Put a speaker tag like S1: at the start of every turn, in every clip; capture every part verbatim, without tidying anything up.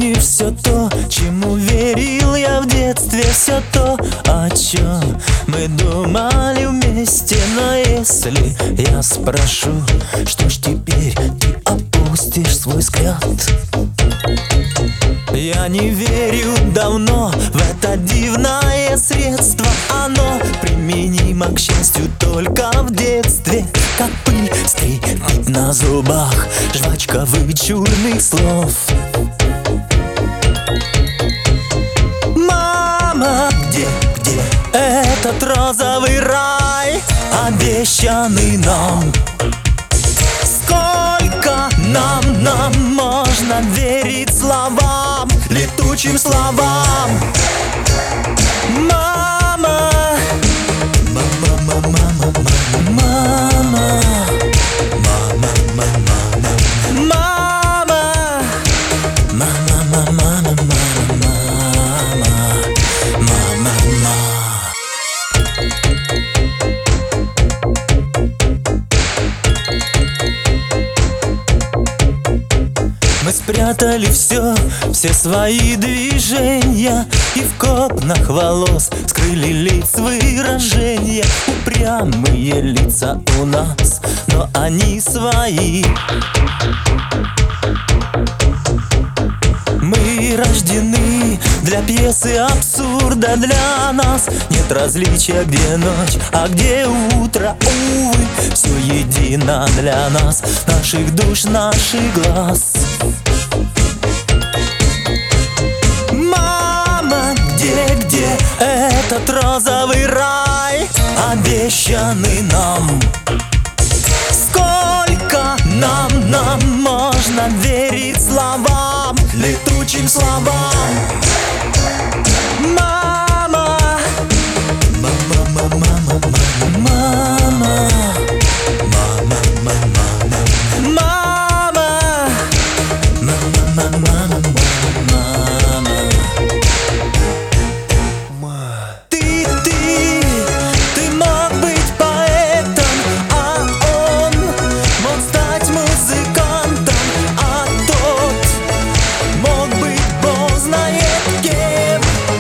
S1: не все то, чему верил я в детстве, все то, о чем мы думали вместе. Но если я спрошу, что ж теперь ты опустишь свой взгляд? Я не верю давно в это дивное средство. Оно применимо, к счастью, только в детстве. Как пыль скрипит на зубах жвачка вычурных слов. Мама, где, где этот розовый рай, обещанный нам? Сколько нам, нам можно верить словам, летучим словам? Мама, мама, мама, мама, мама, мама, мама, мама, мама, мама, мама, мама. Мы спрятали все, все свои движения, и в копнах волос скрыли лиц выражения. Упрямые лица у нас, но они свои. Мы рождены для пьесы абсурда, для нас нет различия, где ночь, а где утро. Увы, все едино для нас, наших душ, наших глаз. Мама, где, где этот розовый рай, обещанный нам? Сколько нам, нам можно верить словам, летучим словам? Мама, мама, мама, мама, мама, мама, мама, мама, мама, мама. Ты, ты, ты мог быть поэтом, а он мог стать музыкантом, а тот мог быть бог знает кем.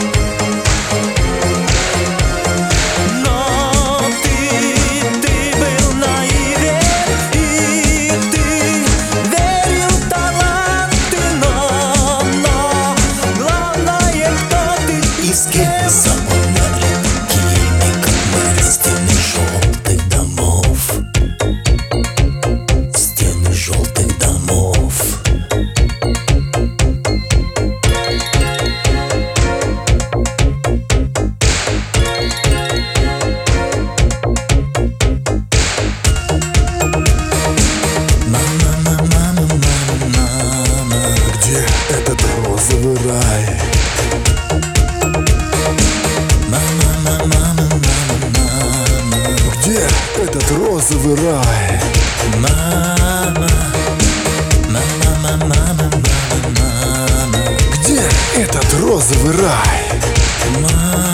S1: Но ты, ты был наивен, и ты верил в таланты, но, но главное, кто ты и с кем. Заполняли такими, как мы, стены желтых домов, стены желтых домов. Мама, мама, мама, мама,
S2: Где этот розовый рай?
S1: мама, мама, мама, мама,
S2: Где этот розовый рай?
S1: мама, мама, мама, мама, мама,
S2: Где этот розовый рай?
S1: мама.